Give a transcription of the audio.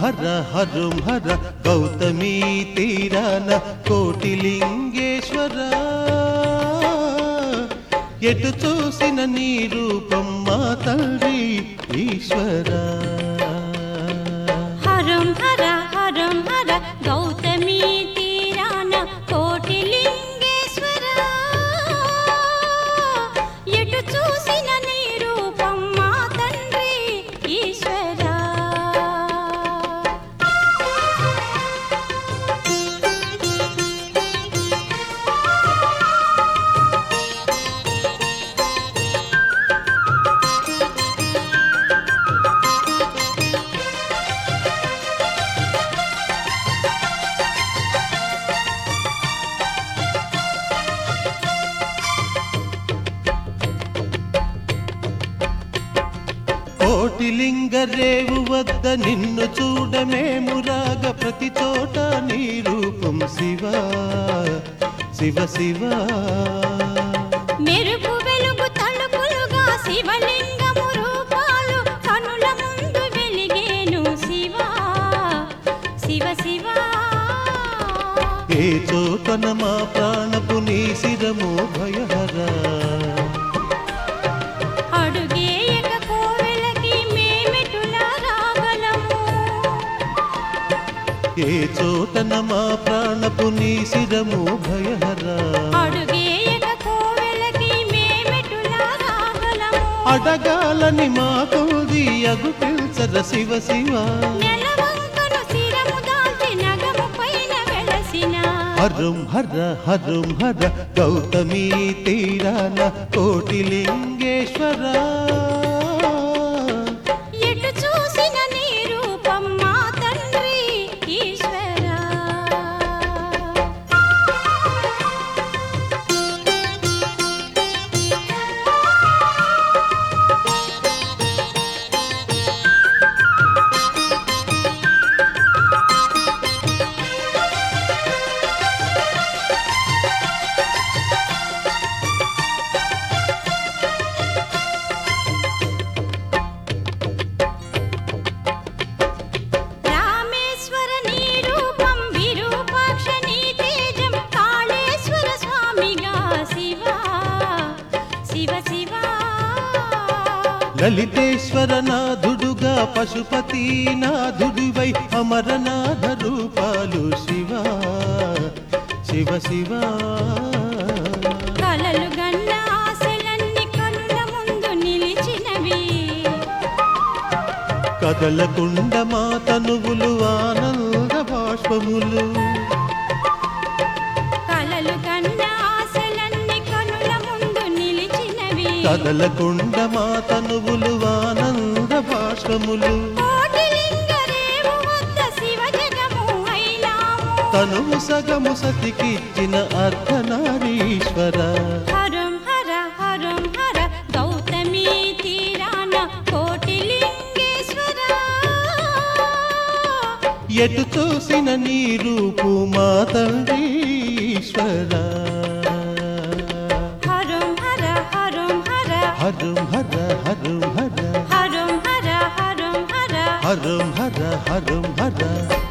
హర హరుం హర గౌతమీ తీరాన కోటిలింగేశ్వర ఎటు చూసిన నీ రూపం మా తండ్రి ఈశ్వర హరం హర హరం హర గౌతమీ తీరాన కోటిలింగేశ్వర ఎటు చూసిన నీ రూపం మా తండ్రి ఈశ్వర కోటిలింగరేవు వద్ద నిన్ను చూడమేమురాగ ప్రతి చోట నీ రూపం శివ శివ శివ మెరుపు వెలుగు తలుపులుగా శివలింగము రూపాలు కనుల ముందు వెలిగేను శివ శివ శివ ఏ చోటన మా ప్రాణపు నీ శిరము భయహర అడుగేయక కోవెలకి మేమెటులా రాగలము ఏ చోటన మా ప్రాణపు నీ శిరము భయహర అడుగేయక కోవెలకి మేమెటులా రాగలము అడగాలని మా కోది అగు పిల్చర శివ శివ నెలవంకను శిరము దాల్చి నగము పైన వెలసిన హరం హర హరం హర గౌతమీ తీరాన కోటిలింగేశ్వర ఎటు చూసిన నీ రూపం మా తండ్రి ఈశ్వర రామేశ్వర నీ రూపం విరూపాక్ష నీ తేజం కాళేశ్వర స్వామిగా శివ శివ శివ లలితేశ్వర నాథుడుగా పశుపతి నాథుడివై అమరనాథ రూపాలు శివ శివ శివ కలలు గన్న ఆశలన్నీ కనుల ముందు నిలిచినవి కదలకుండ మా తనువులు ఆనంద బాష్పములు కలలు కన్న ఆశలన్నీ కనుల ముందు నిలిచినవి కదలకుండ మా తనువులు ఆనంద బాష్పములు కోటిలింగరేవు వద్ద శివ జగము అయినాము తనువు సగము సతికిచ్చిన అర్ధనారీశ్వర హరం హర హరం హర గౌతమీ తీరాన కోటిలింగేశ్వర ఎటు చూసిన నీ రూపు మా తండ్రి ఈశ్వర హరం హర హరం హర హరం హర హరం హర హరం హర హరం హర హరం హర హరం హర